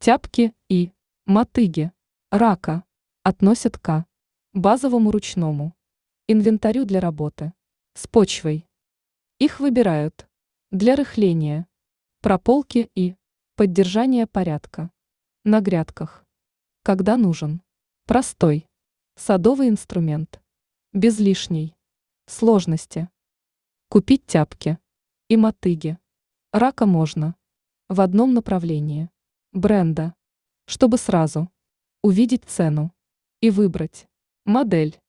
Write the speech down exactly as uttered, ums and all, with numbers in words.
Тяпки и мотыги рака относят к базовому ручному инвентарю для работы с почвой. Их выбирают для рыхления, прополки и поддержания порядка на грядках, когда нужен простой садовый инструмент, без лишней сложности. Купить тяпки и мотыги рака можно в одном направлении бренда, чтобы сразу увидеть цену и выбрать модель.